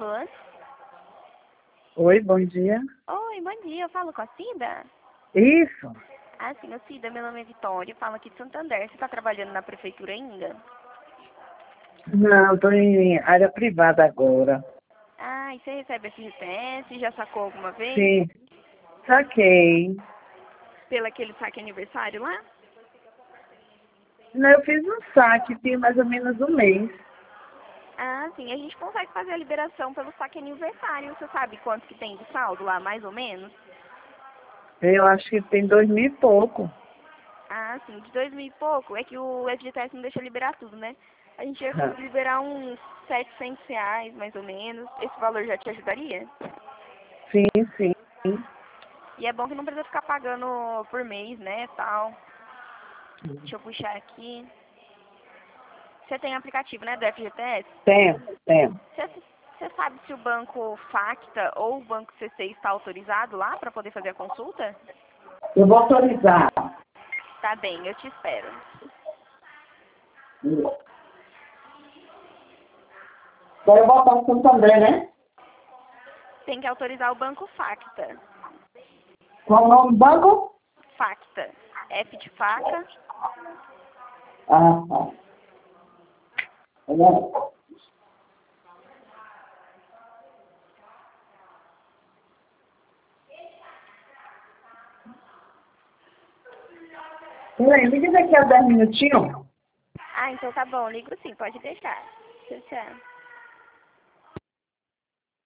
Alô? Oi, bom dia. Oi, bom dia. Eu falo com a Cida? Isso. Ah, sim, a Cida, meu nome é Vitória, falo aqui de Santander. Você está trabalhando na prefeitura ainda? Não, estou em área privada agora. Ah, e você recebe FGTS? Já sacou alguma vez? Sim, saquei. Pelo aquele saque aniversário lá? Não, eu fiz um saque, tem mais ou menos um mês. Ah, sim, a gente consegue fazer a liberação pelo saque aniversário. Você sabe quanto que tem de saldo lá, mais ou menos? Eu acho que tem 2.000 e pouco. Ah, sim, de 2.000 e pouco. É que o FGTS não deixa liberar tudo, né? A gente ia Ah, conseguir liberar uns R$ 700, mais ou menos. Esse valor já te ajudaria? sim, sim. E é bom que não precisa ficar pagando por mês, né, tal. Deixa eu puxar aqui. Você tem aplicativo, né, do FGTS? Tem. Você sabe se o banco Facta ou o banco CC está autorizado lá para poder fazer a consulta? Eu vou autorizar. Tá bem, eu te espero. Agora eu vou botar o Santander, né? Tem que autorizar o banco Facta. Qual o nome do banco? Facta. F de faca. Ah, tá. Olha. Peraí, me diz aqui a 10 minutinhos. Ah, então tá bom, ligo sim, pode deixar. Tchau, tchau.